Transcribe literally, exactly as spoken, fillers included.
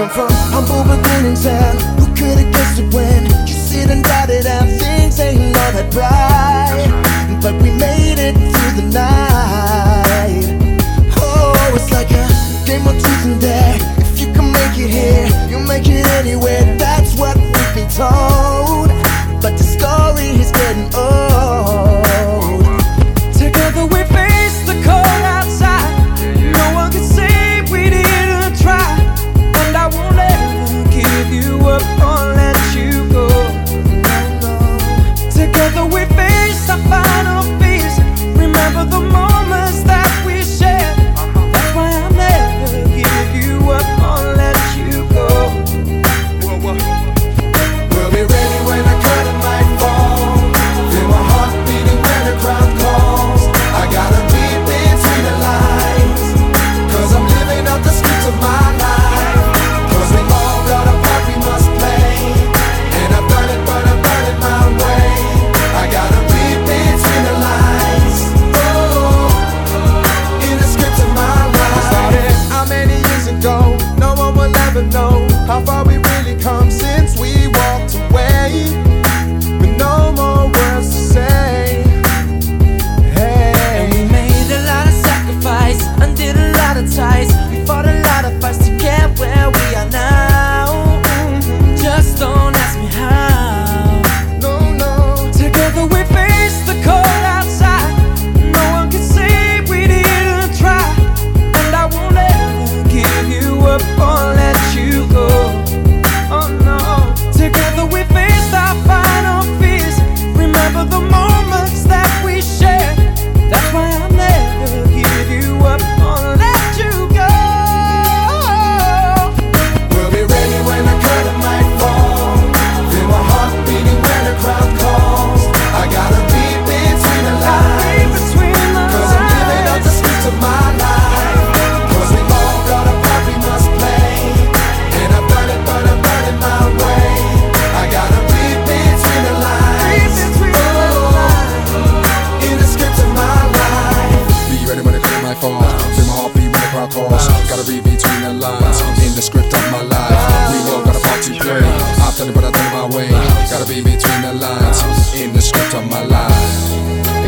come from humble beginnings, and who could have guessed it when you sit and doubted and things ain't all that bright, but we made it through the night. Oh, it's like a game of truth and dare. If you can make it here, you'll make it anywhere. That's what we've been told, but the story is getting old. Together we face the cold outside. No one can say we didn't try, and I won't ever give you up or let you go. Together we face our final fears. Remember the moments that we shared. That's why I'll never give you up or let you go. We'll be ready when the curtain might fall. Feel my heart beating when the crowd calls. I gotta read between the lines, cause I'm living out the script of my life. Cause we all got a part we must play, and I've done it but I've done it my way. I gotta read between the lines, oh, in the script of my life. Started how many years ago? No one will ever know how far we really come since we walked away, with no more words to say. Hey. And we made a lot of sacrifice, undid a lot of ties. We fought a lot of fights to get where we are now. Just don't ask me how. No, no. Together we face the cold outside. No one can say we didn't try, and I won't ever give you up or let you go. Oh no. Together we faced our final fears. Remember the moments that we shared. That's why I'll never give you up or let you go. We'll be ready when the curtain might fall. Feel my heart beating when the crowd calls. I gotta read between the Read lines, between the cause I'm living out the script of my life. Cause we all got a part we must play, and I've done it but I've done it my way. I gotta read between the lines, oh, in the script of my life. Be ready when the curtain might fall. Feel my heart beat when the crowd calls. Gotta read between the lines, in the script of my life. We all got a part to play. I've done it but I've done it my way. Gotta be between the lines, in the script of my life.